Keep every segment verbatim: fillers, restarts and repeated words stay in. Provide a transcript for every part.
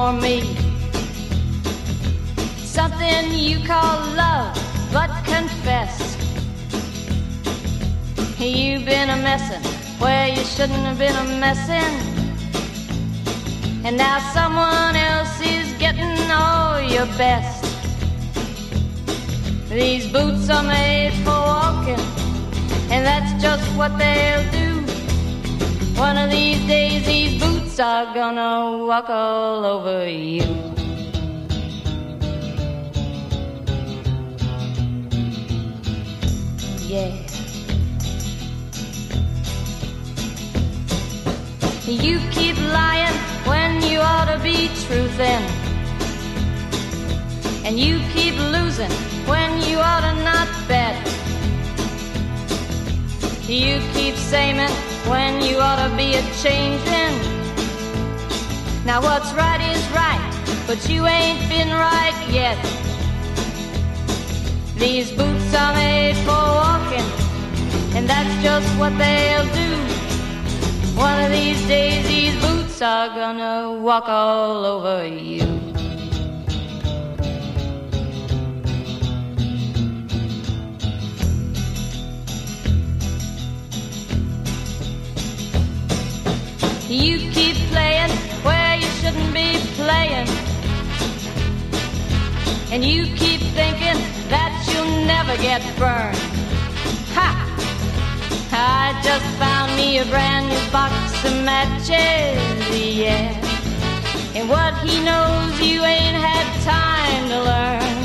for me. Something you call love, but confess you've been a messin' where you shouldn't have been a messin'. And now someone else is getting all your best. These boots are made for walking, and that's just what they'll do. One of these days these boots are gonna walk all over you. Yeah. You keep lying when you ought to be truthin', and you keep losing when you ought to not bet. You keep saying when you ought to be a-changin'. Now what's right is right, but you ain't been right yet. These boots are made for walking, and that's just what they'll do. One of these days these boots are gonna walk all over you. You keep playing where you shouldn't be playing, and you keep thinking that you'll never get burned. Ha! I just found me a brand new box of matches, yeah. And what he knows you ain't had time to learn.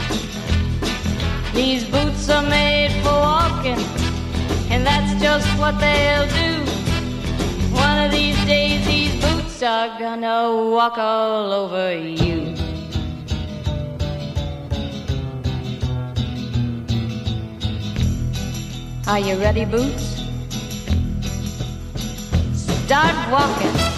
These boots are made for walking, and that's just what they'll do. One of these days these boots are gonna walk all over you. Are you ready, Boots? Start walking.